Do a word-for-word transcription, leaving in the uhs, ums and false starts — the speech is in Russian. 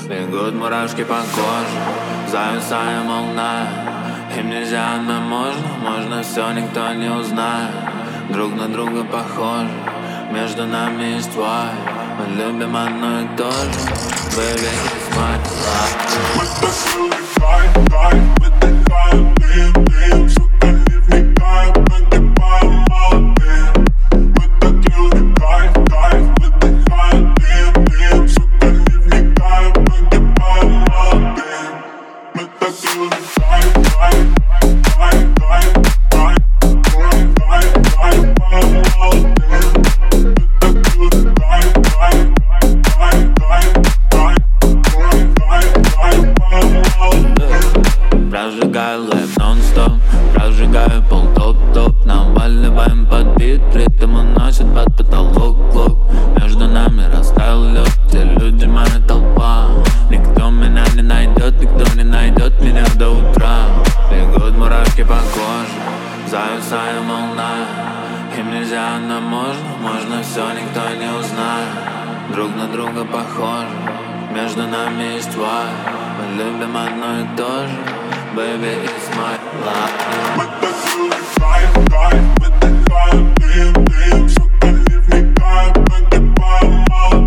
Бегут мурашки по коже, зависаем волна. Им нельзя, нам можно, можно все, никто не узнает. Друг на друга похожи, между нами есть твой. Мы любим одно и то же, baby, it's my life. Мы так улетаем, дай, выдыхаем дым, дым. Сука, не вникаем, погибаем молодым. Мы так улетаем, дай, выдыхаем дым, дым. Сука, не вникаем, погибаем молодым. Мы так улетаем, дай, дай, дай, дай, дай, дай, дай, молодым. Прожигаю лэп нон-стоп, прожигаю пол топ-топ. Наваливаем под бит, ритм уносит под потолок лок. Между нами растаял лед, те люди моя толпа. Никто меня не найдет, никто не найдет меня до утра. Бегут мурашки по коже, зависаем волна. Им нельзя, нам можно, можно все, никто не узнает. Друг на друга похожи, между нами есть твой. Мы любим одно и то же, baby, it's my life. Мы так улетаем, дай, выдыхаем дым, дым. Сука, не вникаем, погибаем молодым.